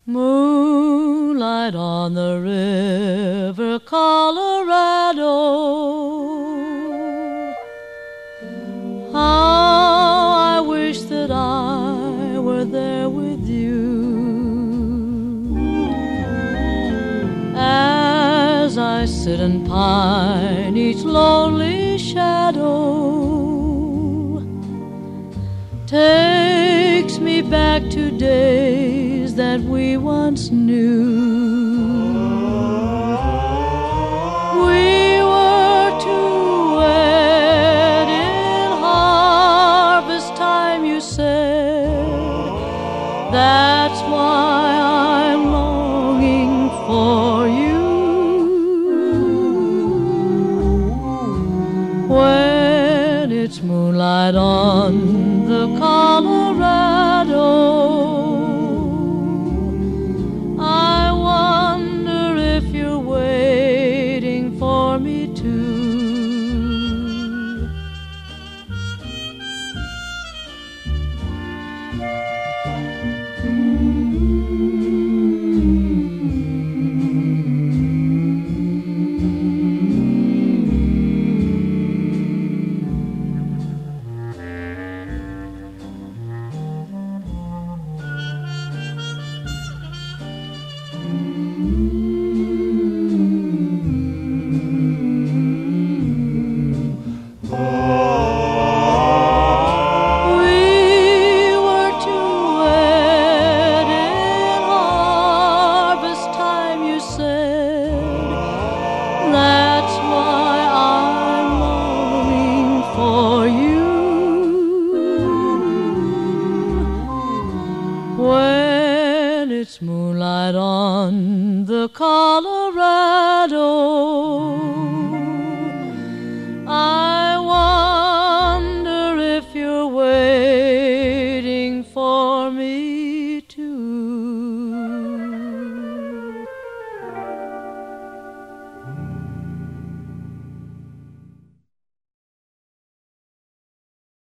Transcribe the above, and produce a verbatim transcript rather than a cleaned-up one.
Moonlight on the river Colorado, how I wish that I were there with you. As I sit and pine each lonely shadow takes me back to days that we once knew. We were to wed in harvest time, you said. That's why I'm longing for you. When it's moonlight on the Colorado, moonlight on